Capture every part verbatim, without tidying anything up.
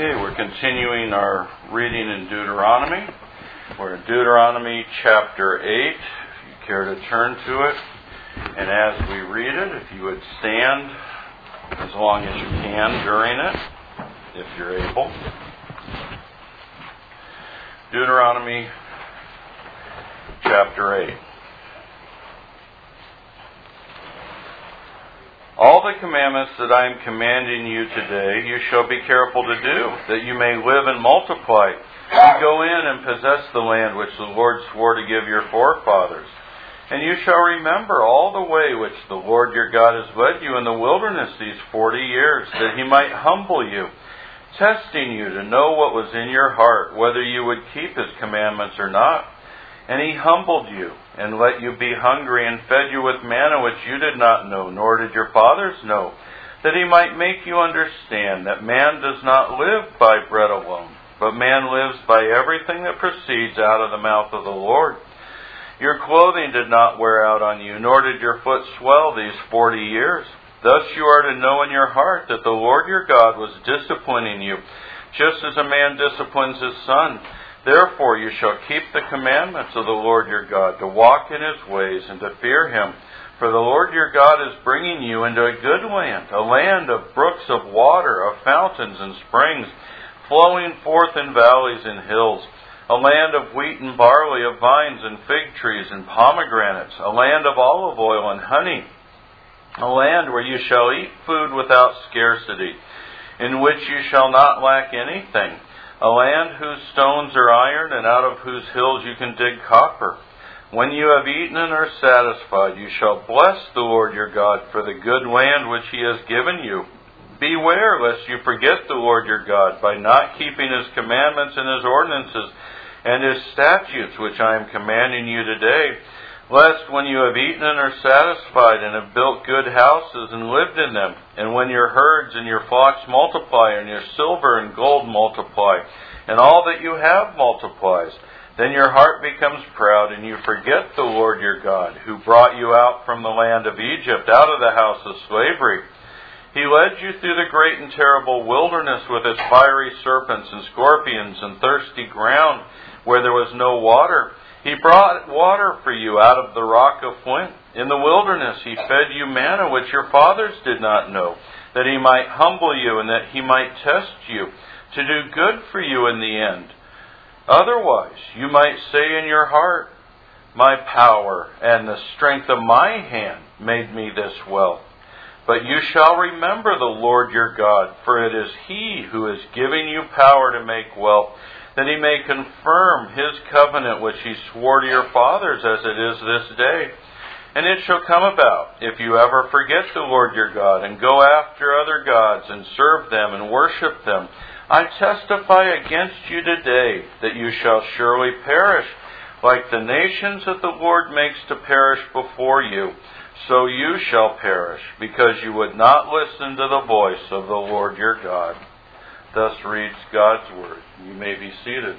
Okay, we're continuing our reading in Deuteronomy. We're in Deuteronomy chapter eight, if you care to turn to it. And as we read it, if you would stand as long as you can during it, if you're able. Deuteronomy chapter eight. All the commandments that I am commanding you today, you shall be careful to do, that you may live and multiply, and go in and possess the land which the Lord swore to give your forefathers. And you shall remember all the way which the Lord your God has led you in the wilderness these forty years, that he might humble you, testing you to know what was in your heart, whether you would keep his commandments or not. And he humbled you, and let you be hungry, and fed you with manna which you did not know, nor did your fathers know, that he might make you understand that man does not live by bread alone, but man lives by everything that proceeds out of the mouth of the Lord. Your clothing did not wear out on you, nor did your foot swell these forty years. Thus you are to know in your heart that the Lord your God was disciplining you, just as a man disciplines his son. Therefore you shall keep the commandments of the Lord your God, to walk in his ways and to fear him. For the Lord your God is bringing you into a good land, a land of brooks of water, of fountains and springs, flowing forth in valleys and hills, a land of wheat and barley, of vines and fig trees and pomegranates, a land of olive oil and honey, a land where you shall eat food without scarcity, in which you shall not lack anything, a land whose stones are iron, and out of whose hills you can dig copper. When you have eaten and are satisfied, you shall bless the Lord your God for the good land which he has given you. Beware lest you forget the Lord your God by not keeping his commandments and his ordinances and his statutes which I am commanding you today, lest when you have eaten and are satisfied and have built good houses and lived in them, and when your herds and your flocks multiply and your silver and gold multiply, and all that you have multiplies, then your heart becomes proud and you forget the Lord your God, who brought you out from the land of Egypt, out of the house of slavery. He led you through the great and terrible wilderness with its fiery serpents and scorpions and thirsty ground where there was no water. He brought water for you out of the rock of flint. In the wilderness he fed you manna which your fathers did not know, that he might humble you and that he might test you, to do good for you in the end. Otherwise you might say in your heart, my power and the strength of my hand made me this wealth. But you shall remember the Lord your God, for it is he who is giving you power to make wealth, that he may confirm his covenant which he swore to your fathers as it is this day. And it shall come about, if you ever forget the Lord your God, and go after other gods, and serve them, and worship them, I testify against you today that you shall surely perish, like the nations that the Lord makes to perish before you. So you shall perish, because you would not listen to the voice of the Lord your God. Thus reads God's Word. You may be seated.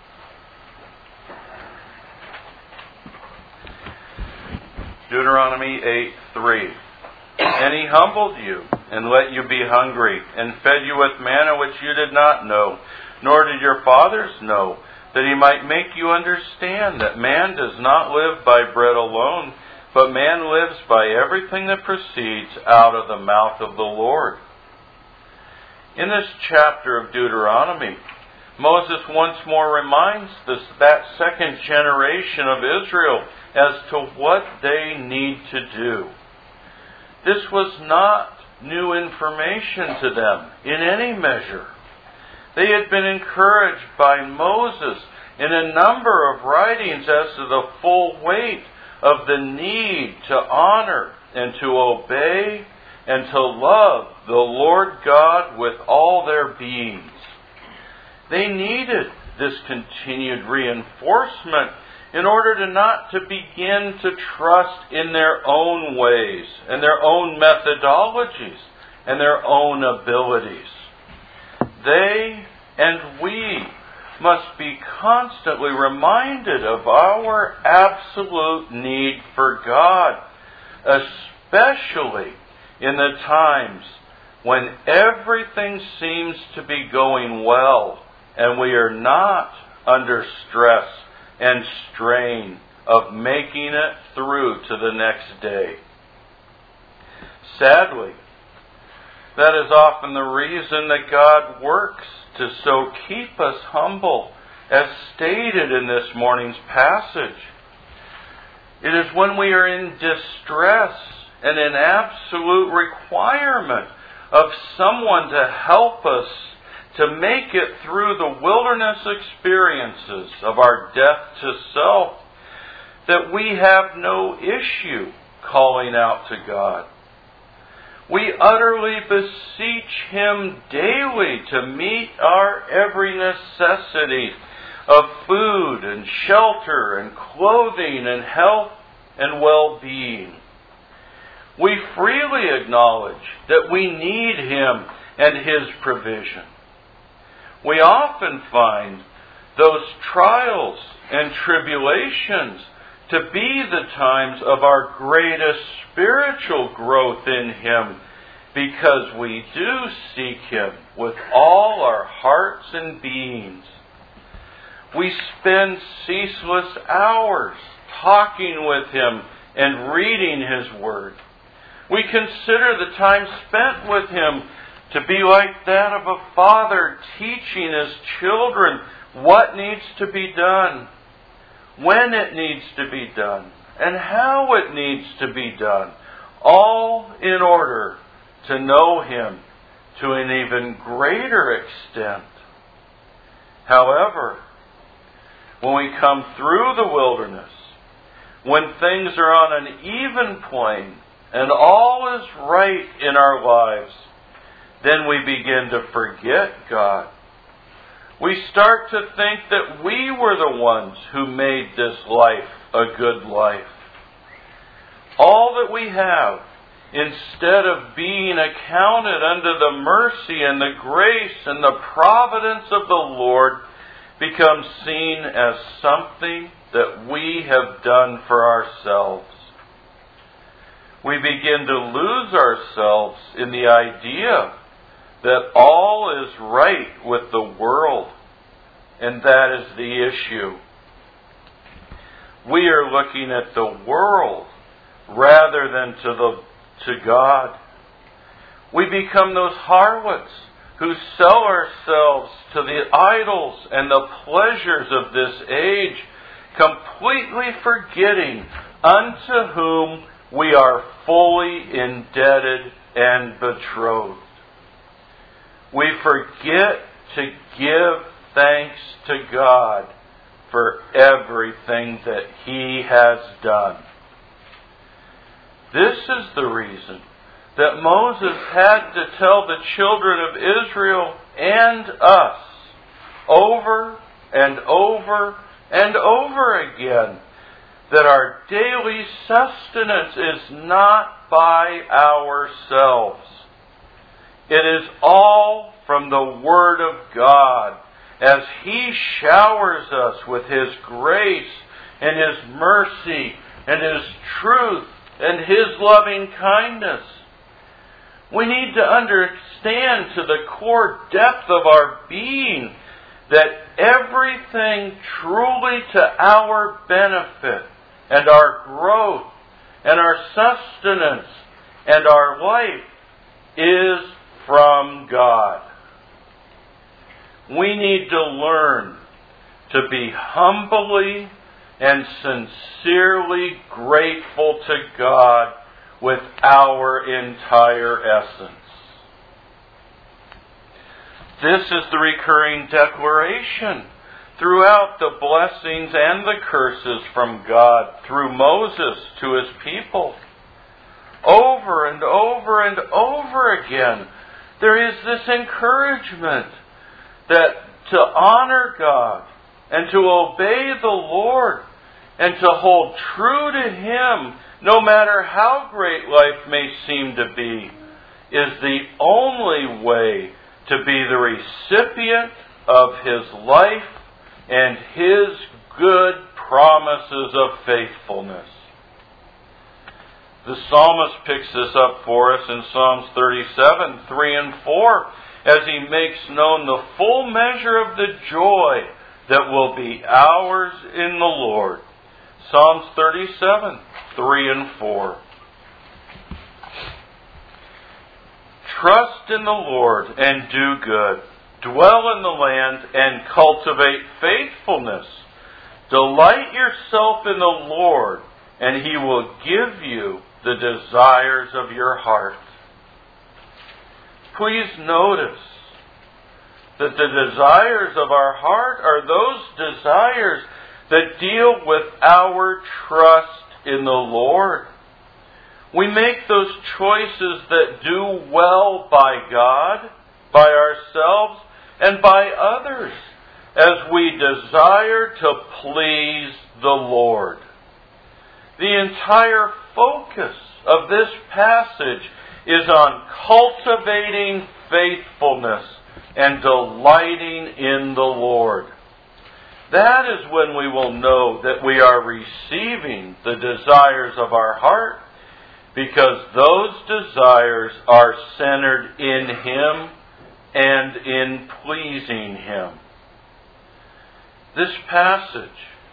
Deuteronomy eight three. And he humbled you, and let you be hungry, and fed you with manna which you did not know, nor did your fathers know, that he might make you understand that man does not live by bread alone, but man lives by everything that proceeds out of the mouth of the Lord. In this chapter of Deuteronomy, Moses once more reminds this, that second generation of Israel as to what they need to do. This was not new information to them in any measure. They had been encouraged by Moses in a number of writings as to the full weight of the need to honor and to obey and to love the Lord God with all their beings. They needed this continued reinforcement in order to not to begin to trust in their own ways and their own methodologies and their own abilities. They and we must be constantly reminded of our absolute need for God, especially in the times when everything seems to be going well and we are not under stress and strain of making it through to the next day. Sadly, that is often the reason that God works to so keep us humble, as stated in this morning's passage. It is when we are in distress and in absolute requirement of someone to help us to make it through the wilderness experiences of our death to self that we have no issue calling out to God. We utterly beseech Him daily to meet our every necessity of food and shelter and clothing and health and well-being. We freely acknowledge that we need Him and His provision. We often find those trials and tribulations to be the times of our greatest spiritual growth in Him, because we do seek Him with all our hearts and beings. We spend ceaseless hours talking with Him and reading His Word. We consider the time spent with Him to be like that of a father teaching his children what needs to be done, when it needs to be done, and how it needs to be done, all in order to know Him to an even greater extent. However, when we come through the wilderness, when things are on an even plane and all is right in our lives, then we begin to forget God. We start to think that we were the ones who made this life a good life. All that we have, instead of being accounted under the mercy and the grace and the providence of the Lord, becomes seen as something that we have done for ourselves. We begin to lose ourselves in the idea that all is right with the world, and that is the issue. We are looking at the world rather than to the to God. We become those harlots who sell ourselves to the idols and the pleasures of this age, completely forgetting unto whom we are fully indebted and betrothed. We forget to give thanks to God for everything that He has done. This is the reason that Moses had to tell the children of Israel and us over and over and over again that our daily sustenance is not by ourselves. It is all from the Word of God, as He showers us with His grace and His mercy and His truth and His loving kindness. We need to understand to the core depth of our being that everything truly to our benefit and our growth and our sustenance and our life is from God. We need to learn to be humbly and sincerely grateful to God with our entire essence. This is the recurring declaration throughout the blessings and the curses from God through Moses to His people. Over and over and over again, there is this encouragement that to honor God and to obey the Lord and to hold true to Him, no matter how great life may seem to be, is the only way to be the recipient of His life and His good promises of faithfulness. The psalmist picks this up for us in Psalms thirty-seven, three and four, as he makes known the full measure of the joy that will be ours in the Lord. Psalms thirty-seven, three and four. Trust in the Lord and do good. Dwell in the land and cultivate faithfulness. Delight yourself in the Lord, and He will give you the desires of your heart. Please notice that the desires of our heart are those desires that deal with our trust in the Lord. We make those choices that do well by God, by ourselves, and by others, as we desire to please the Lord. The entire focus of this passage is on cultivating faithfulness and delighting in the Lord. That is when we will know that we are receiving the desires of our heart, because those desires are centered in Him and in pleasing Him. This passage,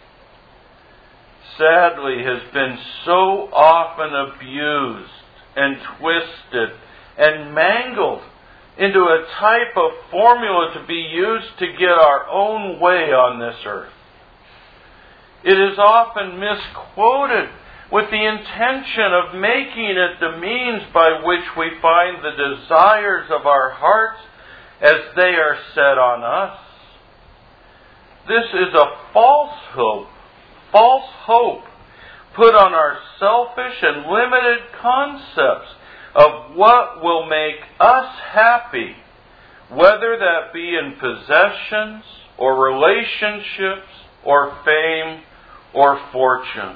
sadly, has been so often abused and twisted and mangled into a type of formula to be used to get our own way on this earth. It is often misquoted with the intention of making it the means by which we find the desires of our hearts as they are set on us. This is a false hope, false hope put on our selfish and limited concepts of what will make us happy, whether that be in possessions or relationships or fame or fortune.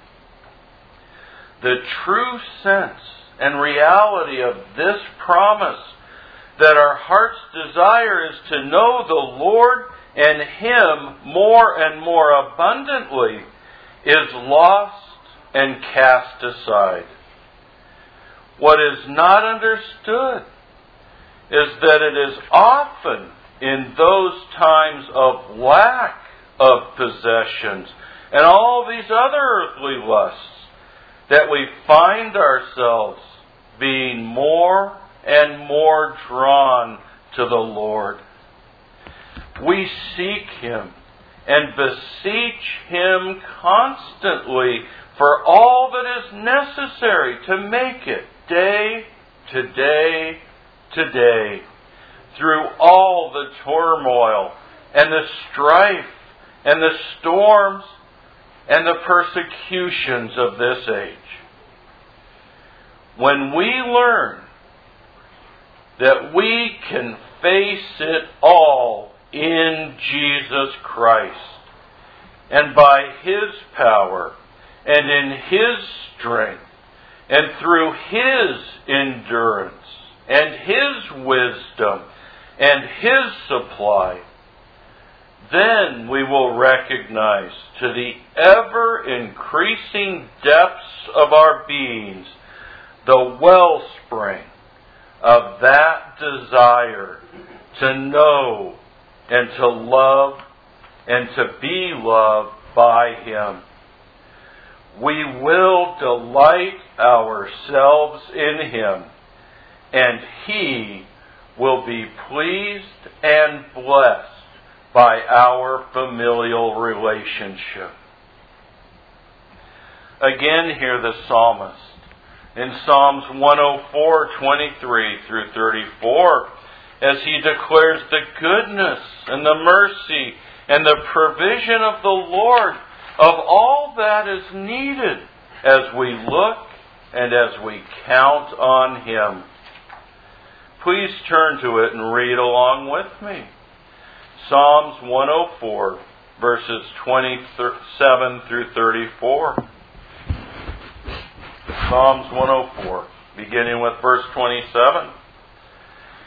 The true sense and reality of this promise that our heart's desire is to know the Lord and Him more and more abundantly is lost and cast aside. What is not understood is that it is often in those times of lack of possessions and all these other earthly lusts that we find ourselves being more and more drawn to the Lord. We seek Him and beseech Him constantly for all that is necessary to make it day to day to day, through all the turmoil and the strife and the storms and the persecutions of this age. When we learn that we can face it all in Jesus Christ, and by His power and in His strength and through His endurance and His wisdom and His supply, then we will recognize to the ever-increasing depths of our beings the wellspring of that desire to know and to love and to be loved by Him. We will delight ourselves in Him, and He will be pleased and blessed by our familial relationship. Again, hear the psalmist in Psalms one oh four, twenty-three through thirty-four, as he declares the goodness and the mercy and the provision of the Lord of all that is needed as we look and as we count on Him. Please turn to it and read along with me. Psalms one oh four, verses twenty-seven through thirty-four. Psalms one oh four, beginning with verse twenty-seven.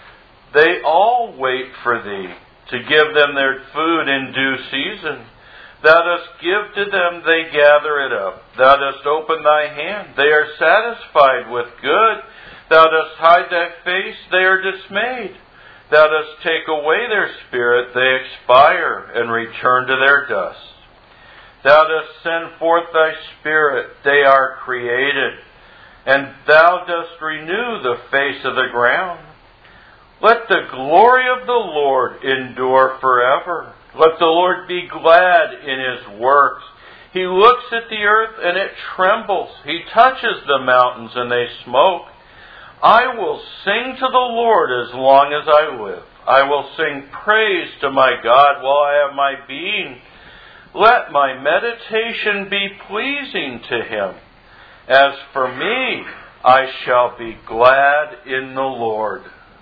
They all wait for Thee to give them their food in due season. Thou dost give to them, they gather it up. Thou dost open thy hand, they are satisfied with good. Thou dost hide thy face, they are dismayed. Thou dost take away their spirit, they expire and return to their dust. Thou dost send forth thy spirit, they are created. And thou dost renew the face of the ground. Let the glory of the Lord endure forever. Let the Lord be glad in His works. He looks at the earth and it trembles. He touches the mountains and they smoke. I will sing to the Lord as long as I live. I will sing praise to my God while I have my being. Let my meditation be pleasing to Him. As for me, I shall be glad in the Lord.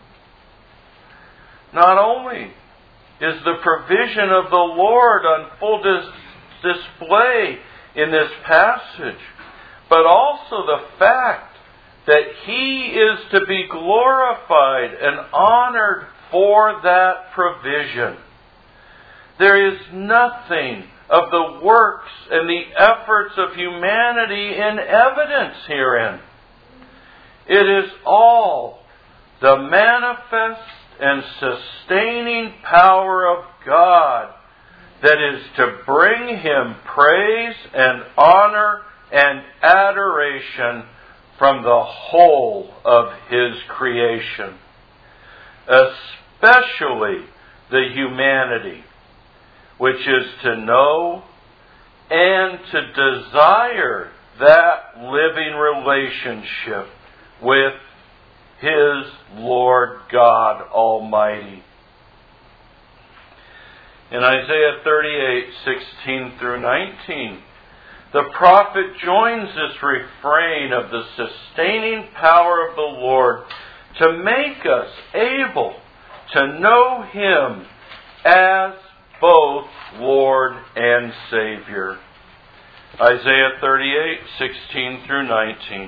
Not only is the provision of the Lord on full dis- display in this passage, but also the fact that He is to be glorified and honored for that provision. There is nothing of the works and the efforts of humanity in evidence herein. It is all the manifest and sustaining power of God that is to bring Him praise and honor and adoration from the whole of His creation, especially the humanity, which is to know and to desire that living relationship with His Lord God Almighty. In Isaiah thirty-eight, sixteen through nineteen, the prophet joins this refrain of the sustaining power of the Lord to make us able to know Him as both Lord and Savior. Isaiah thirty-eight, sixteen through nineteen.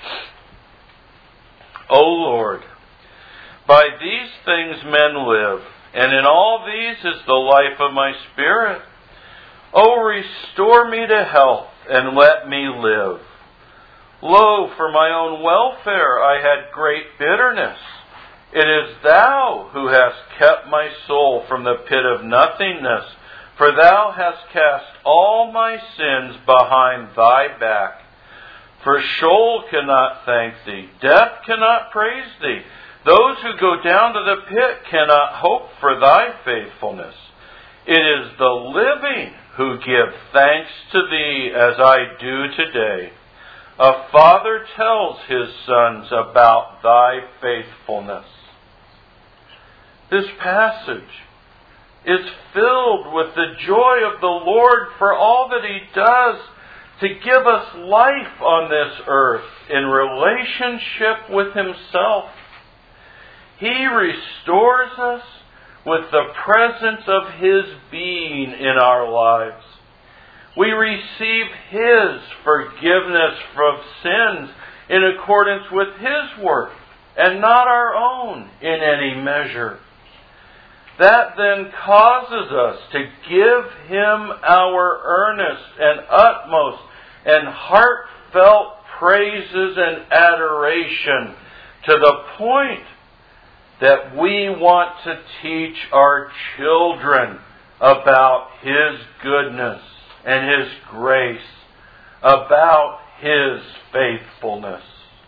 O Lord, by these things men live, and in all these is the life of my spirit. O restore me to health, and let me live. Lo, for my own welfare I had great bitterness. It is Thou who hast kept my soul from the pit of nothingness, for Thou hast cast all my sins behind Thy back. For Sheol cannot thank Thee, death cannot praise Thee. Those who go down to the pit cannot hope for Thy faithfulness. It is the living who give thanks to Thee as I do today. A father tells his sons about Thy faithfulness. This passage is filled with the joy of the Lord for all that He does to give us life on this earth in relationship with Himself. He restores us with the presence of His being in our lives. We receive His forgiveness from sins in accordance with His work and not our own in any measure. That then causes us to give Him our earnest and utmost and heartfelt praises and adoration to the point that we want to teach our children about His goodness and His grace, about His faithfulness.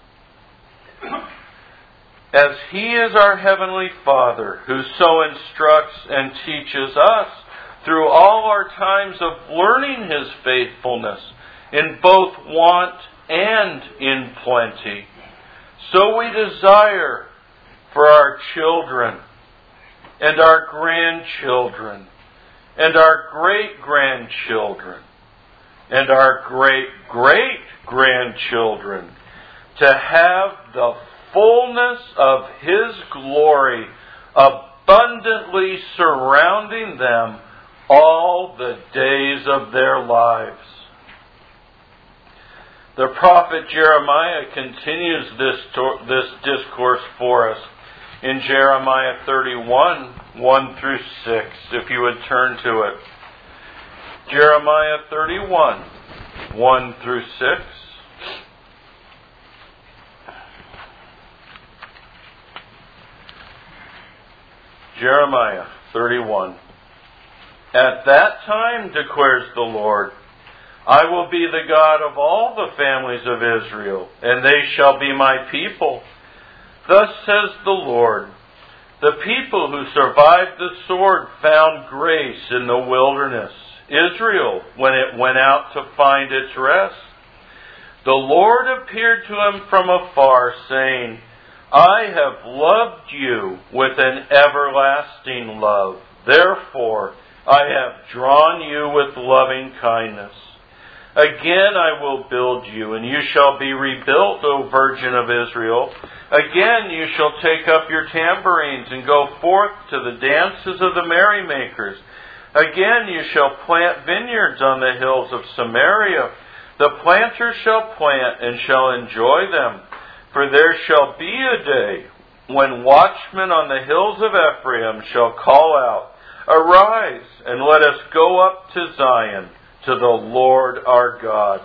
As He is our Heavenly Father, who so instructs and teaches us through all our times of learning His faithfulness in both want and in plenty, so we desire for our children and our grandchildren and our great-grandchildren and our great-great-grandchildren to have the fullness of His glory abundantly surrounding them all the days of their lives. The prophet Jeremiah continues this, this discourse for us in Jeremiah thirty-one, one through six, if you would turn to it. Jeremiah thirty-one, one through six. Jeremiah thirty-one. At that time, declares the Lord, I will be the God of all the families of Israel, and they shall be my people. Thus says the Lord, the people who survived the sword found grace in the wilderness, Israel, when it went out to find its rest. The Lord appeared to him from afar, saying, I have loved you with an everlasting love. Therefore, I have drawn you with loving kindness. Again I will build you, and you shall be rebuilt, O Virgin of Israel. Again you shall take up your tambourines and go forth to the dances of the merrymakers. Again you shall plant vineyards on the hills of Samaria. The planters shall plant and shall enjoy them. For there shall be a day when watchmen on the hills of Ephraim shall call out, Arise, and let us go up to Zion, to the Lord our God.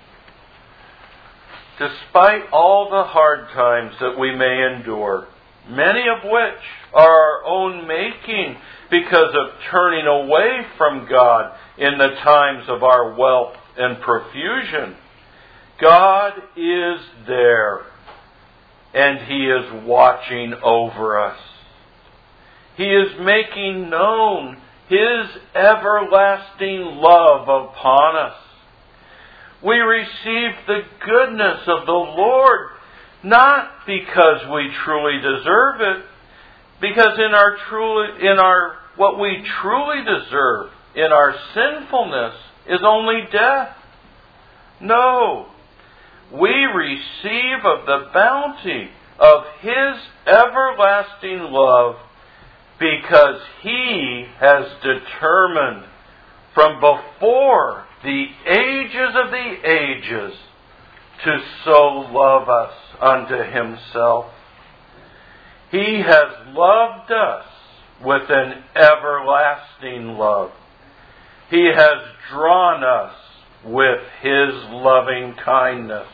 Despite all the hard times that we may endure, many of which are our own making because of turning away from God in the times of our wealth and profusion, God is there, and He is watching over us. He is making known His everlasting love upon us. We receive the goodness of the Lord not because we truly deserve it, because in our truly in our what we truly deserve in our sinfulness is only death. No, we receive of the bounty of His everlasting love because He has determined from before the ages of the ages to so love us unto Himself. He has loved us with an everlasting love. He has drawn us with His loving kindness.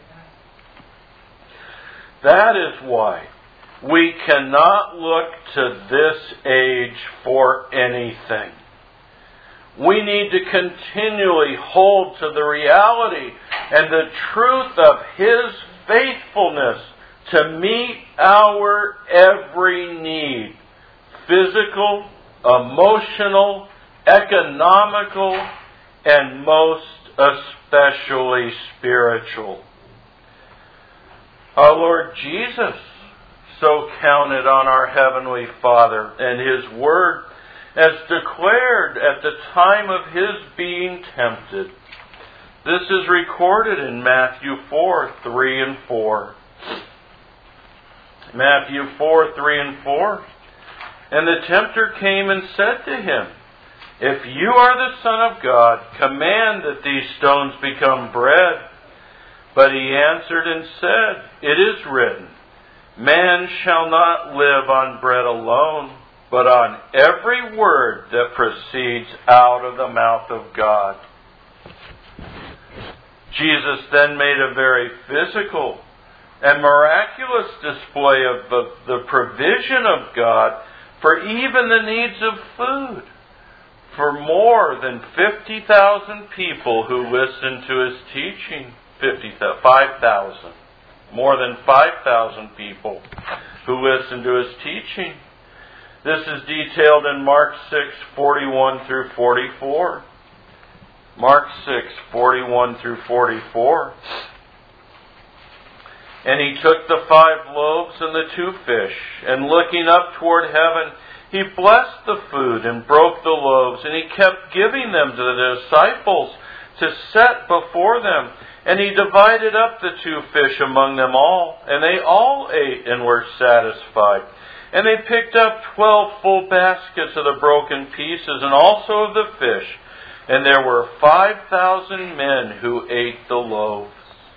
That is why we cannot look to this age for anything. We need to continually hold to the reality and the truth of His faithfulness to meet our every need, physical, emotional, economical, and most especially spiritual. Our Lord Jesus so counted on our Heavenly Father and His Word as declared at the time of His being tempted. This is recorded in Matthew four, three and four. Matthew four, three and four. And the tempter came and said to Him, If you are the Son of God, command that these stones become bread. But He answered and said, It is written, Man shall not live on bread alone, but on every word that proceeds out of the mouth of God. Jesus then made a very physical and miraculous display of the, the provision of God for even the needs of food for more than fifty thousand people who listened to His teaching. fifty, five thousand. More than five thousand people who listened to His teaching. This is detailed in Mark six, forty-one through forty-four. Mark six, forty-one through forty-four. And He took the five loaves and the two fish, and looking up toward heaven, He blessed the food and broke the loaves, and He kept giving them to the disciples to set before them. And He divided up the two fish among them all, and they all ate and were satisfied. And they picked up twelve full baskets of the broken pieces, and also of the fish. And there were five thousand men who ate the loaves.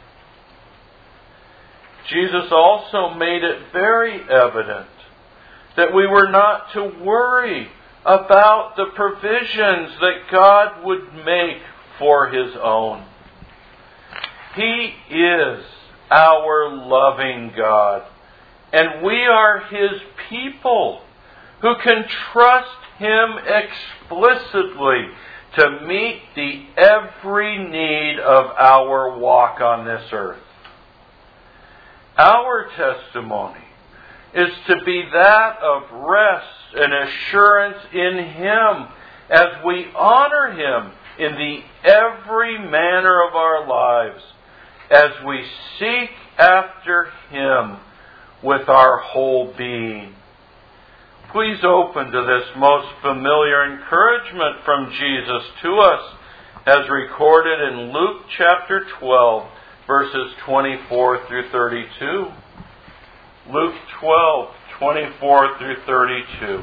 Jesus also made it very evident that we were not to worry about the provisions that God would make for His own. He is our loving God, and we are His people who can trust Him explicitly to meet the every need of our walk on this earth. Our testimony is to be that of rest and assurance in Him as we honor Him in the every manner of our lives, as we seek after Him with our whole being. Please open to this most familiar encouragement from Jesus to us as recorded in Luke chapter twelve, verses twenty-four through thirty-two. Luke twelve, twenty-four through thirty-two.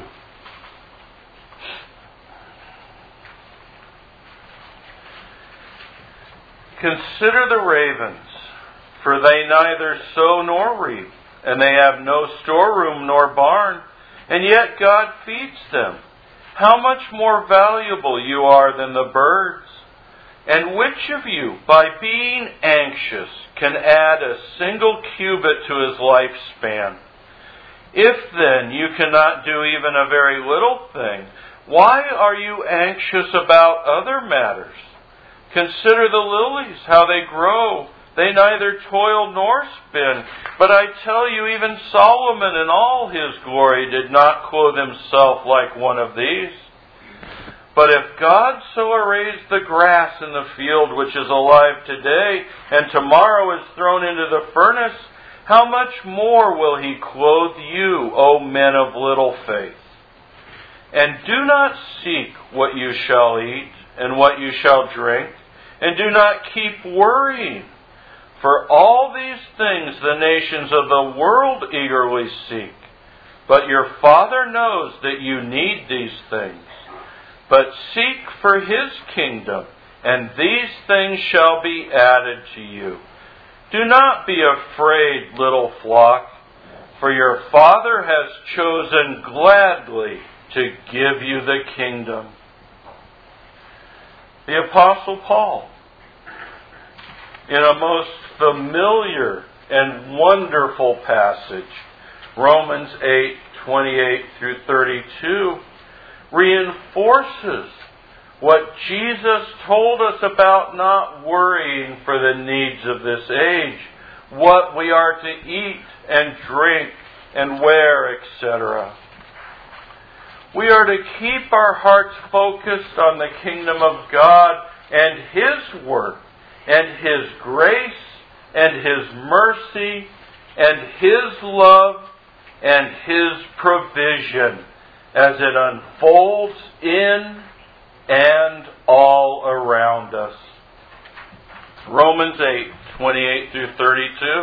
Consider the ravens, for they neither sow nor reap, and they have no storeroom nor barn, and yet God feeds them. How much more valuable you are than the birds? And which of you, by being anxious, can add a single cubit to his lifespan? If then you cannot do even a very little thing, why are you anxious about other matters? Consider the lilies, how they grow. They neither toil nor spin. But I tell you, even Solomon in all his glory did not clothe himself like one of these. But if God so arrays the grass in the field, which is alive today, and tomorrow is thrown into the furnace, how much more will He clothe you, O men of little faith? And do not seek what you shall eat, and what you shall drink, and do not keep worrying. For all these things the nations of the world eagerly seek. But your Father knows that you need these things. But seek for His kingdom, and these things shall be added to you. Do not be afraid, little flock, for your Father has chosen gladly to give you the kingdom. The Apostle Paul, in a most familiar and wonderful passage, Romans eight, twenty-eight through thirty-two, reinforces what Jesus told us about not worrying for the needs of this age, what we are to eat and drink and wear, et cetera. We are to keep our hearts focused on the kingdom of God and His work and His grace and His mercy and His love and His provision as it unfolds in and all around us. Romans eight, twenty-eight through thirty-two.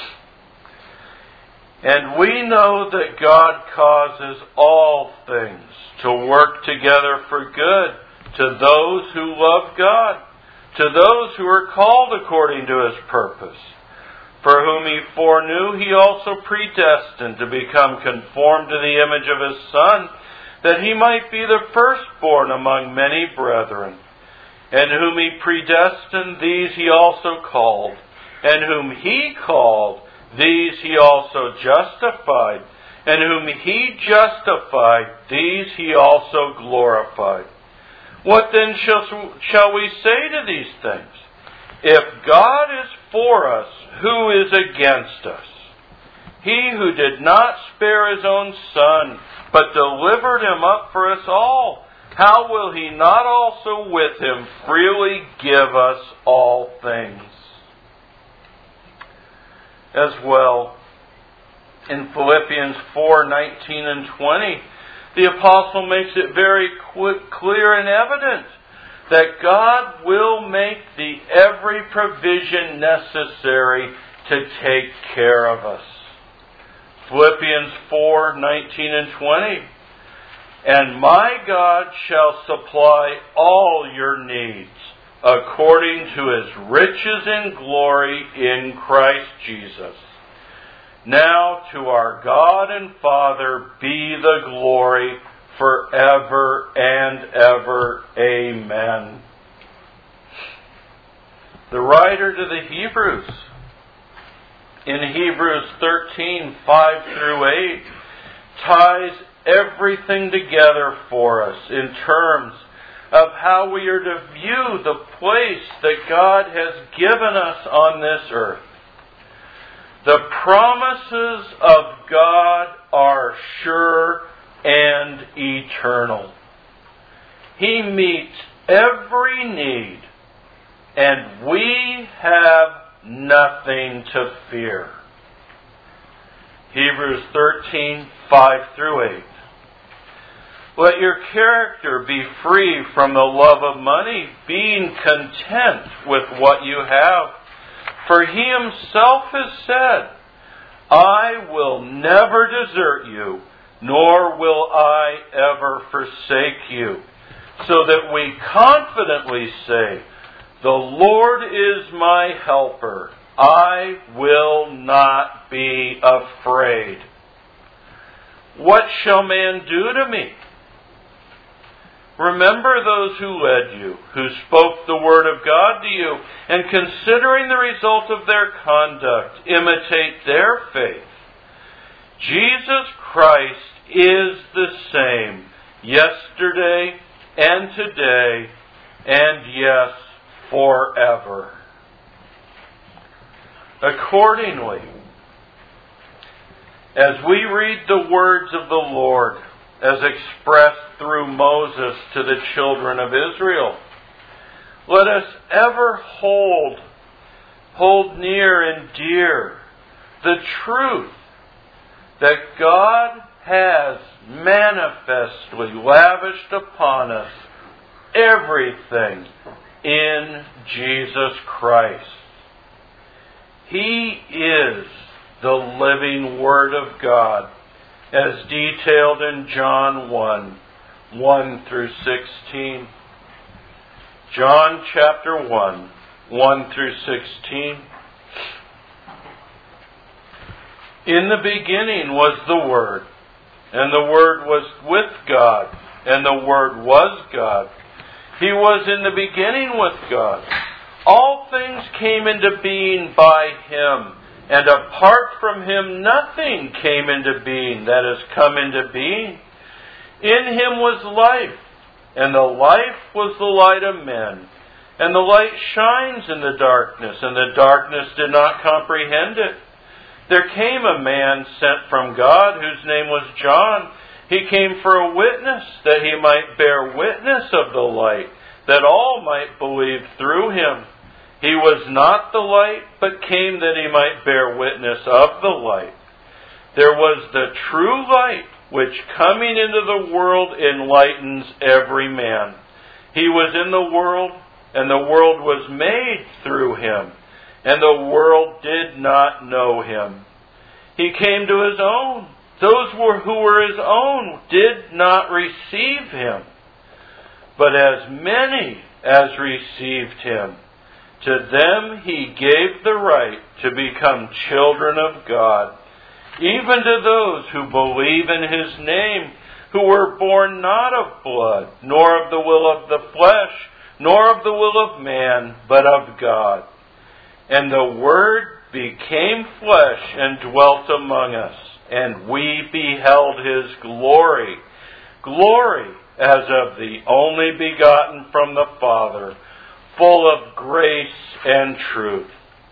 And we know that God causes all things to work together for good to those who love God, to those who are called according to His purpose. For whom He foreknew, He also predestined to become conformed to the image of His Son, that He might be the firstborn among many brethren. And whom He predestined, these He also called. And whom He called, these He also justified. And whom He justified, these He also glorified. What then shall, shall we say to these things? If God is for us, who is against us? He who did not spare His own Son, but delivered Him up for us all, how will He not also with Him freely give us all things? As well, in Philippians four, nineteen and twenty, the Apostle makes it very clear and evident that God will make the every provision necessary to take care of us. Philippians four, nineteen and twenty. And my God shall supply all your needs according to His riches in glory in Christ Jesus. Now to our God and Father be the glory forever and ever. Amen. The writer to the Hebrews, in Hebrews thirteen, five through eight, ties everything together for us in terms of how we are to view the place that God has given us on this earth. The promises of God are sure and eternal. He meets every need, and we have nothing to fear. Hebrews thirteen, five through eight. Let your character be free from the love of money, being content with what you have. For He Himself has said, I will never desert you, nor will I ever forsake you. So that we confidently say, the Lord is my helper. I will not be afraid. What shall man do to me? Remember those who led you, who spoke the word of God to you, and considering the result of their conduct, imitate their faith. Jesus Christ is the same yesterday and today and yes, forever. Accordingly, as we read the words of the Lord as expressed through Moses to the children of Israel, let us ever hold, hold near and dear the truth that God has manifestly lavished upon us everything in Jesus Christ. He is the living Word of God, as detailed in John one, one through sixteen. John chapter one, one through sixteen. In the beginning was the Word, and the Word was with God, and the Word was God. He was in the beginning with God. All things came into being by Him, and apart from Him nothing came into being that has come into being. In Him was life, and the life was the light of men. And the light shines in the darkness, and the darkness did not comprehend it. There came a man sent from God, whose name was John. He came for a witness, that he might bear witness of the light, that all might believe through him. He was not the light, but came that he might bear witness of the light. There was the true light, which coming into the world enlightens every man. He was in the world, and the world was made through him, and the world did not know him. He came to his own. Those who were his own did not receive him. But as many as received him, to them he gave the right to become children of God, even to those who believe in his name, who were born not of blood, nor of the will of the flesh, nor of the will of man, but of God. And the Word became flesh and dwelt among us, and we beheld his glory, glory as of the only begotten from the Father, full of grace and truth.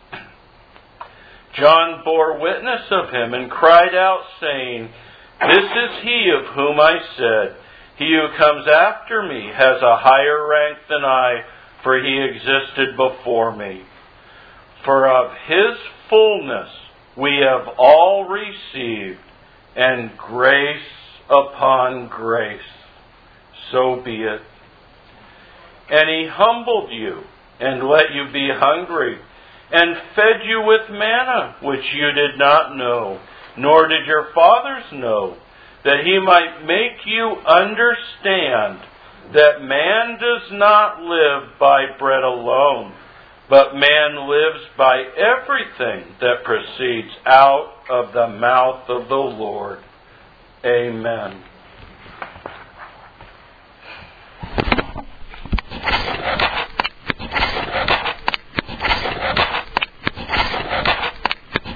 John bore witness of him and cried out, saying, This is he of whom I said, He who comes after me has a higher rank than I, for he existed before me. For of his fullness we have all received, and grace upon grace. So be it. And he humbled you, and let you be hungry, and fed you with manna, which you did not know, nor did your fathers know, that he might make you understand that man does not live by bread alone, but man lives by everything that proceeds out of the mouth of the Lord. Amen.